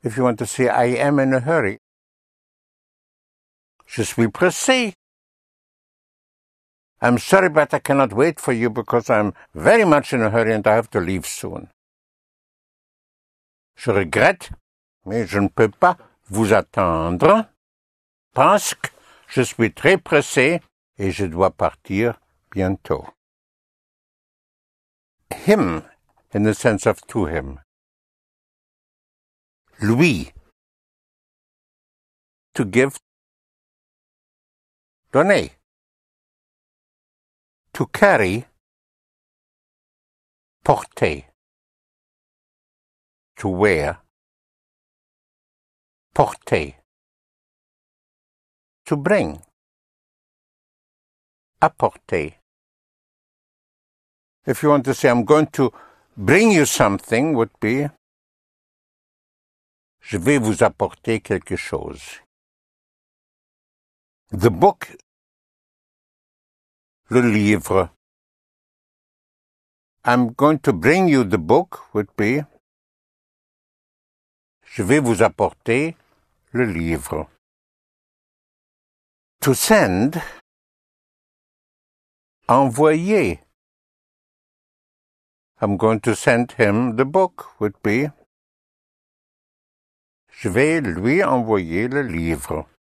If you want to say I am in a hurry, je suis pressé. I'm sorry, but I cannot wait for you because I'm very much in a hurry and I have to leave soon. Je regrette, mais je ne peux pas vous attendre parce que je suis très pressé et je dois partir bientôt. Him, in the sense of to him. Lui, to give, donner. To carry, porter. To wear, porter. To bring, apporter. If you want to say, I'm going to bring you something, would be, je vais vous apporter quelque chose. The book, le livre. I'm going to bring you the book would be, je vais vous apporter le livre. To send, envoyer. I'm going to send him the book would be, je vais lui envoyer le livre.